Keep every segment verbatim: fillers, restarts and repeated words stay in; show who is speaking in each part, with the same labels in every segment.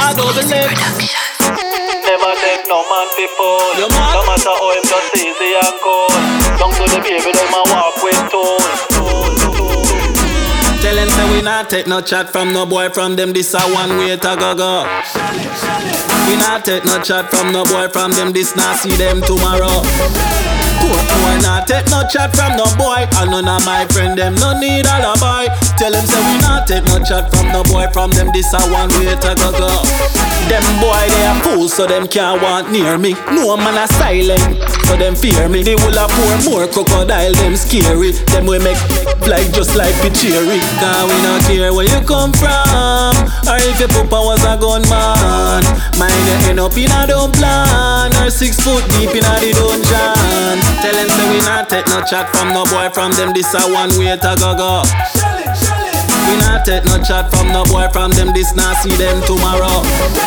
Speaker 1: I go the next.
Speaker 2: Never take no man fi fool.
Speaker 1: You mad?
Speaker 2: No matter how him just easy and cold. Down to the baby them a walk with tools.
Speaker 1: Tell them say we not take no chat from no boy from them. This a one way to go go. We not take no chat from no boy from them. This not see them tomorrow. We not take no chat from no boy. And none of my friend them no need alibi. Tell them say we not take no chat from no boy from them. This a one way to go go. Them boy they a fools so them can't want near me. No man a silent so them fear me. They will a pour more crocodile them scary. Them we make fly just like Pichiri. Cause we not care where you come from. Or if your papa was a gunman. Mine you end up in a dumb plan. Or six foot deep in a the dungeon. Tell them say we not take no chat from no boy from them. This a one way to go go. We not take no chat from no boy from them. This not see them tomorrow.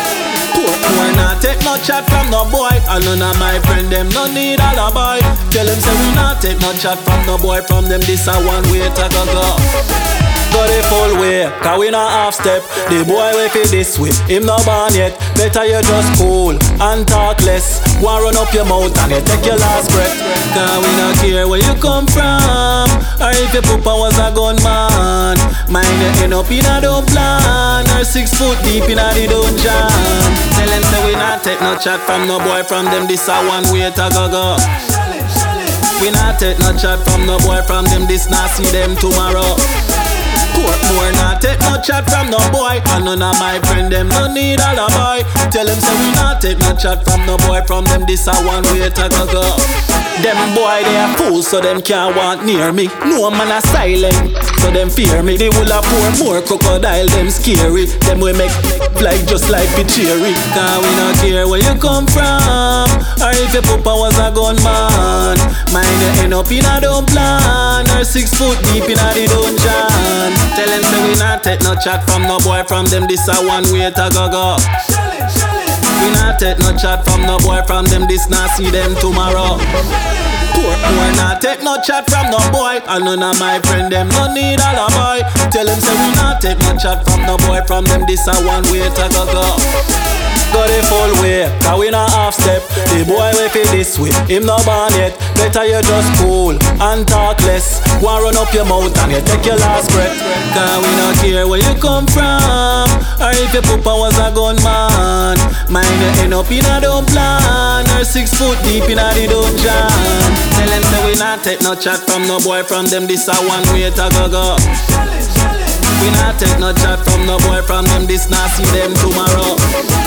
Speaker 1: We not take no chat from no boy. And none of my friend them no need alibi. Tell them say we not take no chat from no boy from them. This a one way to go go. Go the full way, cause we not half step. The boy we feel this way, him no born yet. Better you just cool and talk less. Go and run up your mouth and you take your last breath. Cause we not care where you come from. Or if your papa was a gunman. Mine you end up in a dumb plan. Or six foot deep in a the dungeon. Tell them say we not take no chat from no boy from them. This a one way to go go. We not take no chat from no boy from them. This not see them tomorrow. More not take no chat from no boy. And none of my friend them no need alibi. Tell them say we not take no chat from no boy from them. This a one way to go go. Them boy they a fools so them can't want near me. No man a silent so them fear me. They will a pour more crocodile them scary. Them we make fly just like Pichiri. Cause we not care where you come from. Or if your papa was a gunman. Mine you end up in a dumb plan. Or six foot deep in a the dungeon. Tell them say we not take no chat from no boy from them. This a one way to go go. We not take no chat from no boy from them. This not see them tomorrow. We not take no chat from no boy. And none of my friend them no need alibi. Tell them say we not take no chat from no boy from them. This a one way to go go. Go the full way, cause we not half step. The boy we feel this way, him no born yet. Better you just cool and talk less. Go and run up your mouth and you take your last breath. Cause we not care where you come from. Or if your papa was a gunman. Mine you end up in a dumb plan. Or six foot deep in a the dungeon. Tell them say we not take no chat from no boy from them. This a one way to go go. We not take no chat from no boy from them. This not see them tomorrow.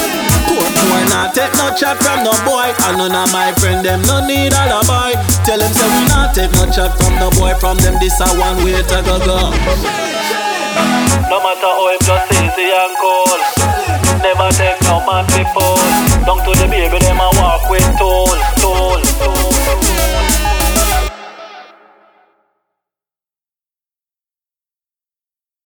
Speaker 1: We not take no chat from no boy. And none of my friend them no need alibi. Tell them say we not take no chat from no boy from them. This a one way to go go.
Speaker 2: No matter how him just easy and cold. Never take no man fi fool. Down to the baby them a walk with tools.